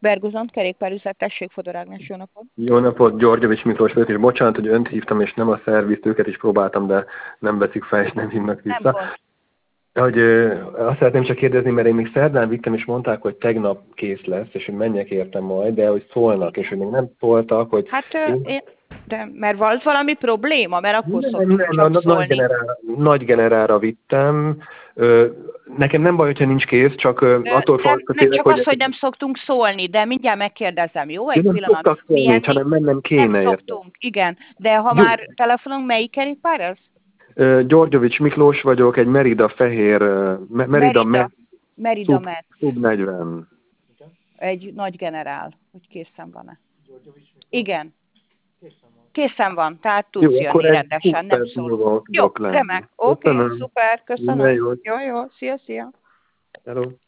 Berguzont, kerékpárüzlet, tessék, Fodor Ágnes, jó napot. Jó napot, Györgyevics Miklós vagyok, és bocsánat, hogy önt hívtam, és nem a szervizt, őket is próbáltam, de nem veszik fel, és nem hívnak Nem vissza. gond. Hogy, azt szeretném csak kérdezni, mert én még szerdán vittem, és mondták, hogy tegnap kész lesz, és hogy menjek értem majd, de hogy szólnak, és hogy még nem szóltak, hogy... Hát, de mert volt valami probléma, mert akkor szoktunk Nem, csak szólni. nagy generálra vittem. Nekem nem baj, hogyha nincs kész, csak attól Nem félek, csak az, hogy nem szoktunk szólni, de mindjárt megkérdezem, jó? Egy nem pillanat. szoktak szólni, hanem mennem Nem kéne érte. szoktunk, igen. De ha Jó. már telefonunk, melyik kerékpár ez? Györgyevics Miklós vagyok, egy Merida fehér, Merida Max. Sub 40. Egy nagy generál, hogy készen van-e. Igen. Készen van, tehát tudsz jönni rendesen, nem szólunk. Jó, remek, oké, szuper, köszönöm. Jó, szia. Hello.